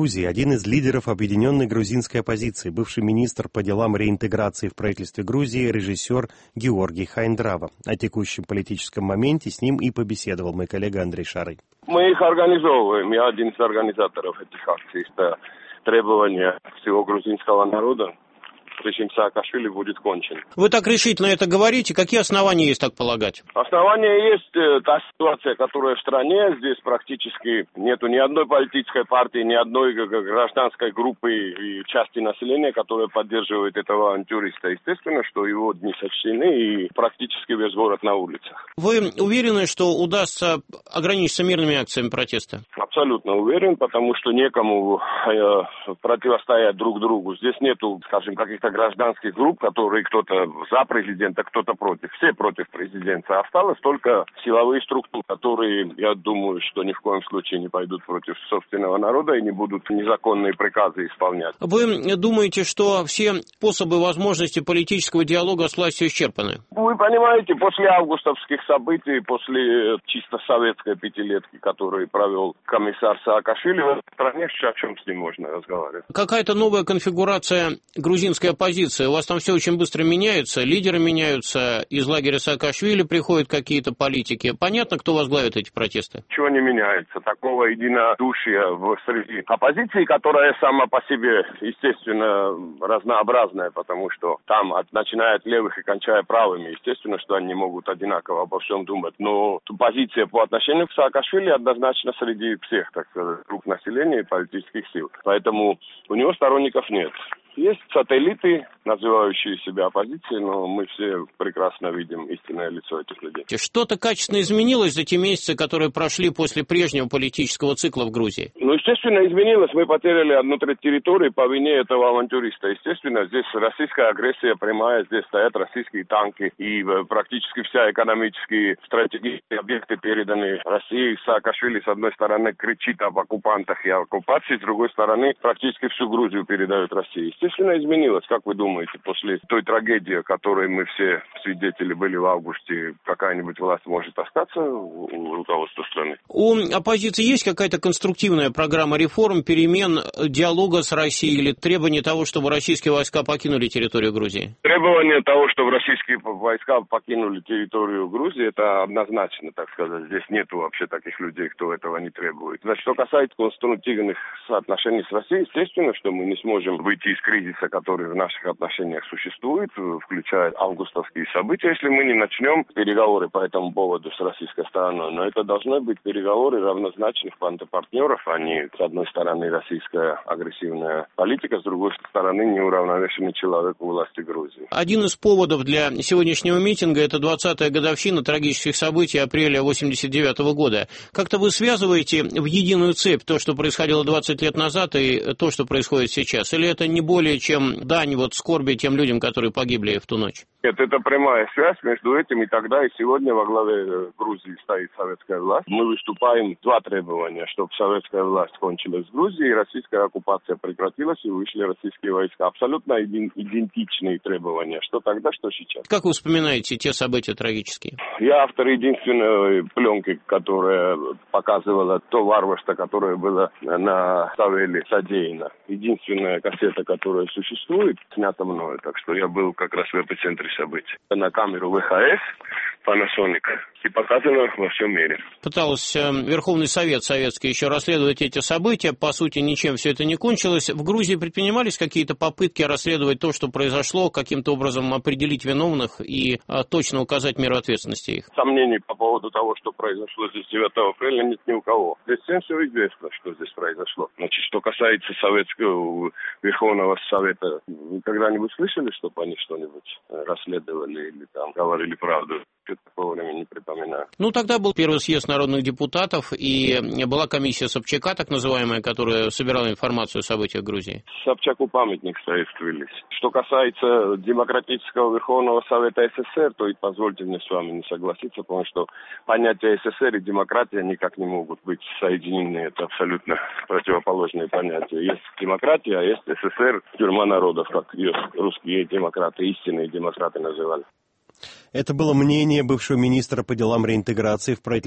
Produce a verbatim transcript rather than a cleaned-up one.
Грузии один из лидеров объединенной грузинской оппозиции, бывший министр по делам реинтеграции в правительстве Грузии, режиссер Георгий Хайндрава. О текущем политическом моменте с ним и побеседовал мой коллега Андрей Шарый. Мы их организовываем. Я один из организаторов этих акций. Это требования всего грузинского народа. Режим Саакашвили будет кончен. Вы так решительно это говорите. Какие основания есть так полагать? Основания есть та ситуация, которая в стране. Здесь практически нету ни одной политической партии, ни одной гражданской группы и части населения, которая поддерживает этого авантюриста. Естественно, что его дни сочтены и практически весь город на улицах. Вы уверены, что удастся ограничиться мирными акциями протеста? Абсолютно уверен, потому что некому э, противостоять друг другу. Здесь нету, скажем, каких-то гражданских групп, которые кто-то за президента, кто-то против. Все против президента. Осталось только силовые структуры, которые, я думаю, что ни в коем случае не пойдут против собственного народа и не будут незаконные приказы исполнять. Вы думаете, что все способы возможности политического диалога с властью исчерпаны? Вы понимаете, после августовских событий, после чисто советской пятилетки, которую провел комиссар Саакашвили, в стране о чем с ним можно разговаривать? Какая-то новая конфигурация грузинской оппозиции. У вас там все очень быстро меняется, лидеры меняются, из лагеря Саакашвили приходят какие-то политики. Понятно, кто возглавит эти протесты? Ничего не меняется. Такого единодушия в среди оппозиции, которая сама по себе, естественно, разнообразная, потому что там, от, начиная от левых и кончая правыми, естественно, что они не могут одинаково обо всем думать. Но позиция по отношению к Саакашвили однозначно среди всех, так сказать, групп населения и политических сил. Поэтому у него сторонников нет. Есть сателлиты, называющие себя оппозицией, но мы все прекрасно видим истинное лицо этих людей. Что-то качественно изменилось за те месяцы, которые прошли после прежнего политического цикла в Грузии? Ну, естественно, изменилось. Мы потеряли одну треть территории по вине этого авантюриста. Естественно, здесь российская агрессия прямая, здесь стоят российские танки, и практически вся экономические стратегические объекты переданы России. Саакашвили, с одной стороны, кричит об оккупантах и оккупации, с другой стороны, практически всю Грузию передают России. Естественно, изменилось. Как вы думаете, после той трагедии, которой мы все свидетели были в августе, какая-нибудь власть может остаться у руководства страны? У оппозиции есть какая-то конструктивная программа реформ, перемен, диалога с Россией или требование того, чтобы российские войска покинули территорию Грузии? Требование того, чтобы российские войска покинули территорию Грузии, это однозначно, так сказать. Здесь нету вообще таких людей, кто этого не требует. Значит, что касается конструктивных отношений с Россией, естественно, что мы не сможем выйти из кризиса, который в наших отношениях существует, включая августовские события, если мы не начнем переговоры по этому поводу с российской стороной. Но это должны быть переговоры равнозначных партнеров, а не, с одной стороны, российская агрессивная политика, с другой стороны, неуравновешенный человек у власти Грузии. Один из поводов для сегодняшнего митинга – это двадцатая годовщина трагических событий апреля восемьдесят девятого года. Как-то вы связываете в единую цепь то, что происходило двадцать лет назад, и то, что происходит сейчас? Или это не более чем дань вот скорби тем людям, которые погибли в ту ночь? Нет, это прямая связь между этим и тогда, и сегодня во главе Грузии стоит советская власть. Мы выступаем два требования, чтобы советская власть кончилась в Грузии, и российская оккупация прекратилась, и вышли российские войска. Абсолютно идентичные требования, что тогда, что сейчас. Как вы вспоминаете те события трагические? Я автор единственной пленки, которая показывала то варварство, которое было на Савеле содеяно. Единственная кассета, которая существует, снята мною, так что я был как раз в эпицентре событий. На камеру ВХС, Panasonic, и показано во всем мире. Пытался Верховный Совет Советский еще расследовать эти события. По сути, ничем все это не кончилось. В Грузии предпринимались какие-то попытки расследовать то, что произошло, каким-то образом определить виновных и а, точно указать меру ответственности их? Сомнений по поводу того, что произошло здесь девятого апреля, нет ни у кого. Здесь всем все известно, что здесь произошло. Значит, что касается Советского Верховного Совета, вы когда-нибудь слышали, чтобы они что-нибудь расследовали или там говорили правду? Я такого времени не припоминаю. Ну, тогда был первый съезд народных депутатов, и была комиссия Собчака, так называемая, которая собирала информацию о событиях Грузии. Собчаку памятник стоит в Тбилиси. Что касается Демократического Верховного Совета СССР, то и позвольте мне с вами не согласиться, потому что понятия СССР и демократия никак не могут быть соединены. Это абсолютно противоположные понятия. Есть демократия, а есть СССР, тюрьма народов, как ее русские демократы, истинные демократы называли. Это было мнение бывшего министра по делам реинтеграции в правительстве